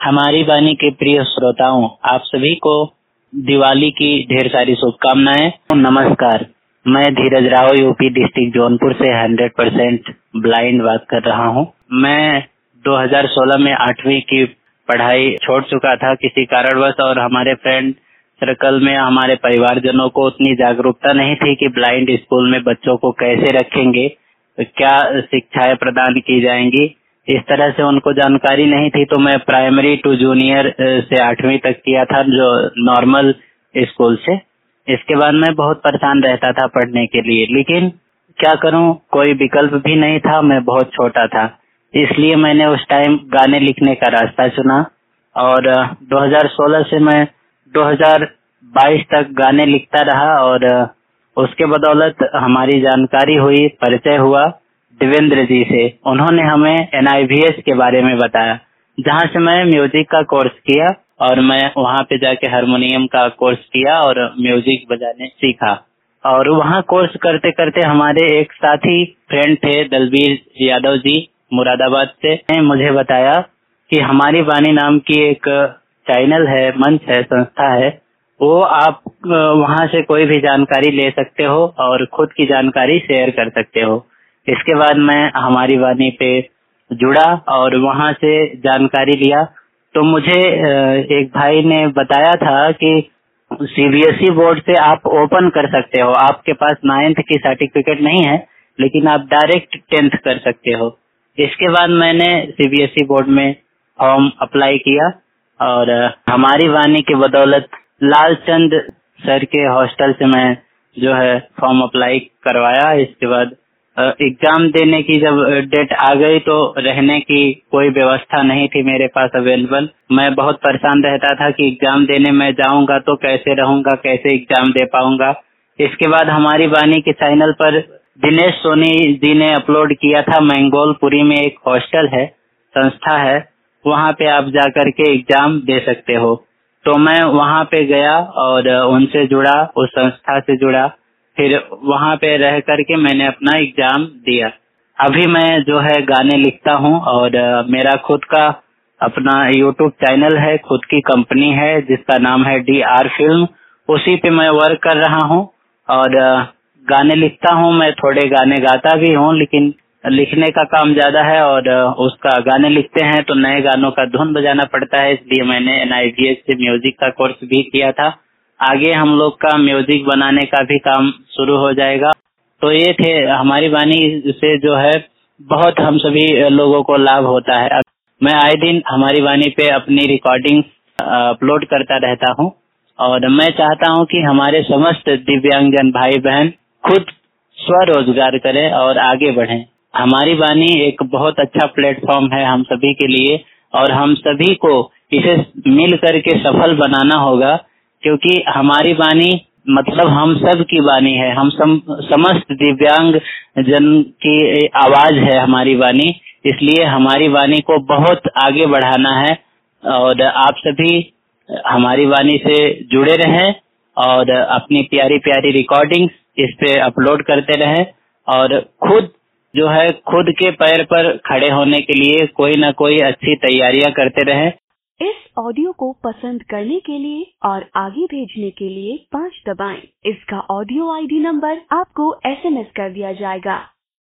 हमारी वाणी के प्रिय श्रोताओं, आप सभी को दिवाली की ढेर सारी शुभकामनाएं। नमस्कार, मैं धीरज राव यूपी डिस्ट्रिक्ट जौनपुर से 100% ब्लाइंड बात कर रहा हूं। मैं 2016 में 8वीं की पढ़ाई छोड़ चुका था किसी कारणवश, और हमारे फ्रेंड सर्कल में हमारे परिवारजनों को उतनी जागरूकता नहीं थी कि ब्लाइंड स्कूल में बच्चों को कैसे रखेंगे, क्या शिक्षाएं प्रदान की जाएंगी, इस तरह से उनको जानकारी नहीं थी। तो मैं प्राइमरी टू जूनियर से 8वीं तक किया था, जो नॉर्मल स्कूल से। इसके बाद मैं बहुत परेशान रहता था पढ़ने के लिए, लेकिन क्या करूं, कोई विकल्प भी नहीं था, मैं बहुत छोटा था। इसलिए मैंने उस टाइम गाने लिखने का रास्ता चुना, और 2016 से मैं 2022 तक गाने लिखता रहा। और उसके बदौलत हमारी जानकारी हुई, परिचय हुआ देवेंद्र जी से। उन्होंने हमें NIVS के बारे में बताया, जहां से मैं म्यूजिक का कोर्स किया, और मैं वहां पे जाके हारमोनियम का कोर्स किया और म्यूजिक बजाने सीखा। और वहां कोर्स करते करते हमारे एक साथी फ्रेंड थे, दलबीर यादव जी, मुरादाबाद से, ने मुझे बताया कि हमारी वाणी नाम की एक चैनल है, मंच है, संस्था है, वो आप वहां से कोई भी जानकारी ले सकते हो और खुद की जानकारी शेयर कर सकते हो। इसके बाद मैं हमारी वाणी पे जुड़ा और वहां से जानकारी लिया। तो मुझे एक भाई ने बताया था कि CBSE बोर्ड से आप ओपन कर सकते हो, आपके पास 9th की सर्टिफिकेट नहीं है, लेकिन आप डायरेक्ट 10th कर सकते हो। इसके बाद मैंने CBSE बोर्ड में फॉर्म अप्लाई किया, और हमारी वाणी की बदौलत लालचंद सर के हॉस्टल से मैं जो है फॉर्म अप्लाई करवाया। इसके बाद एग्जाम देने की जब डेट आ गई, तो रहने की कोई व्यवस्था नहीं थी मेरे पास अवेलेबल। मैं बहुत परेशान रहता था कि एग्जाम देने में जाऊंगा तो कैसे रहूंगा, कैसे एग्जाम दे पाऊंगा। इसके बाद हमारी वाणी के चैनल पर दिनेश सोनी जी ने अपलोड किया था, मैंगोलपुरी में एक हॉस्टल है, संस्था है, वहां पे आप जाकर के एग्जाम दे सकते हो। तो मैं वहां पे गया और उनसे जुड़ा, उस संस्था से जुड़ा, फिर वहां पे रह करके मैंने अपना एग्जाम दिया। अभी मैं जो है गाने लिखता हूँ, और मेरा खुद का अपना YouTube चैनल है, खुद की कंपनी है जिसका नाम है DR फिल्म, उसी पे मैं वर्क कर रहा हूँ और गाने लिखता हूँ। मैं थोड़े गाने गाता भी हूँ, लेकिन लिखने का काम ज्यादा है, और उसका गाने लिखते हैं तो नए गानों का धुन बजाना पड़ता है। इसलिए मैंने NIVS से म्यूजिक का कोर्स भी किया था। आगे हम लोग का म्यूजिक बनाने का भी काम शुरू हो जाएगा। तो ये थे हमारी वाणी से जो है बहुत हम सभी लोगों को लाभ होता है। मैं आए दिन हमारी वाणी पे अपनी रिकॉर्डिंग अपलोड करता रहता हूँ, और मैं चाहता हूँ कि हमारे समस्त दिव्यांगजन भाई बहन खुद स्वरोजगार करें और आगे बढ़ें। हमारी वाणी एक बहुत अच्छा प्लेटफॉर्म है हम सभी के लिए, और हम सभी को इसे मिल करके सफल बनाना होगा, क्योंकि हमारी वाणी मतलब हम सब की वाणी है। हम समस्त दिव्यांग जन की आवाज है हमारी वाणी, इसलिए हमारी वाणी को बहुत आगे बढ़ाना है। और आप सभी हमारी वाणी से जुड़े रहें और अपनी प्यारी प्यारी रिकॉर्डिंग्स इस पे अपलोड करते रहें, और खुद जो है खुद के पैर पर खड़े होने के लिए कोई ना कोई अच्छी तैयारियां करते रहें। इस ऑडियो को पसंद करने के लिए और आगे भेजने के लिए 5 दबाएं। इसका ऑडियो ID नंबर आपको SMS कर दिया जाएगा।